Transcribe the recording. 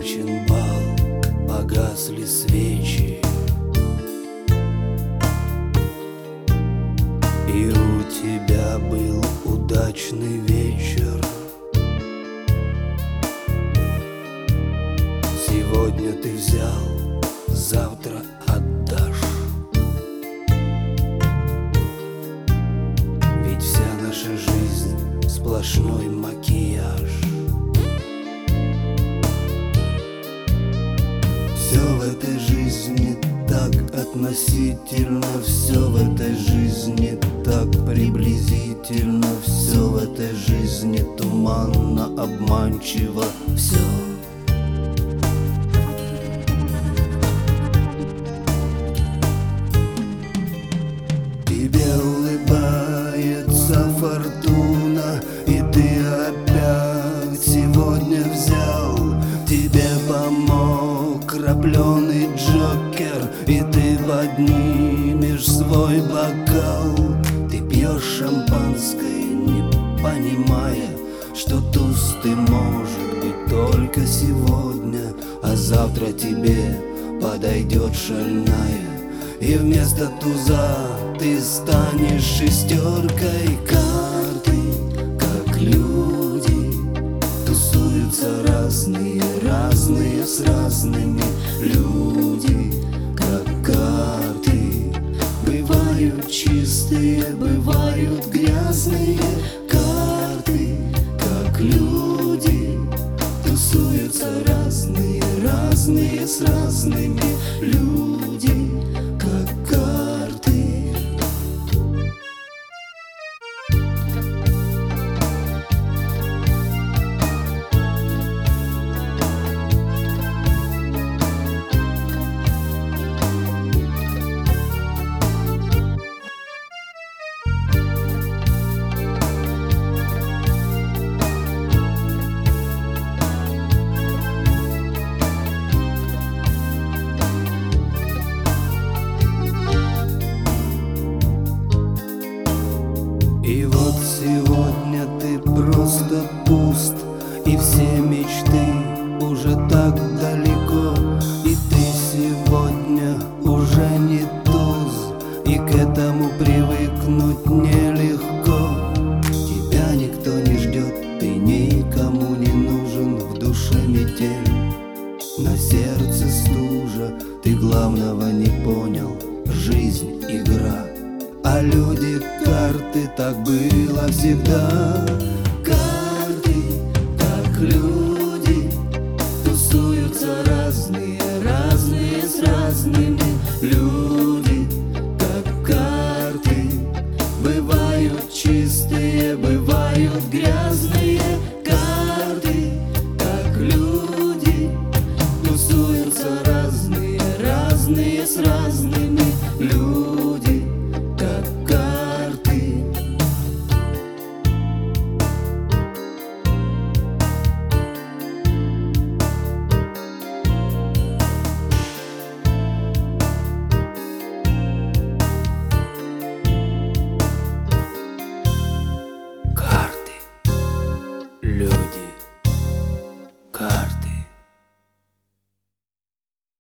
Окончен бал, погасли свечи, и у тебя был удачный вечер. Сегодня ты взял, завтра отдашь. Ведь вся наша жизнь сплошной макияж. Все в этой жизни так относительно, все в этой жизни так приблизительно, все в этой жизни туманно, обманчиво, все. Тебе улыбается фортуна, и ты опять сегодня взял. Тебе помог крапленый Джокер, и ты поднимешь свой бокал. Ты пьешь шампанское, не понимая, что туз ты может быть только сегодня, а завтра тебе подойдет шальная, и вместо туза ты станешь шестеркой. Карты, как люди, тусуются разные, разные с разными. Люди, как карты, бывают чистые, бывают грязные. Карты, как люди, тусуются разные, разные с разными. Люди, как карты. И вот сегодня ты просто пуст, и все мечты уже так далеко. И ты сегодня уже не туз, и к этому привыкнуть нелегко. Тебя никто не ждет, ты никому не нужен. В душе метель, на сердце стужа. Ты главного не понял, жизнь игра, а люди карты, так было всегда. Карты, как люди, тусуются разные, разные с разными. Люди, как карты, бывают чистые, бывают грязные. Карты,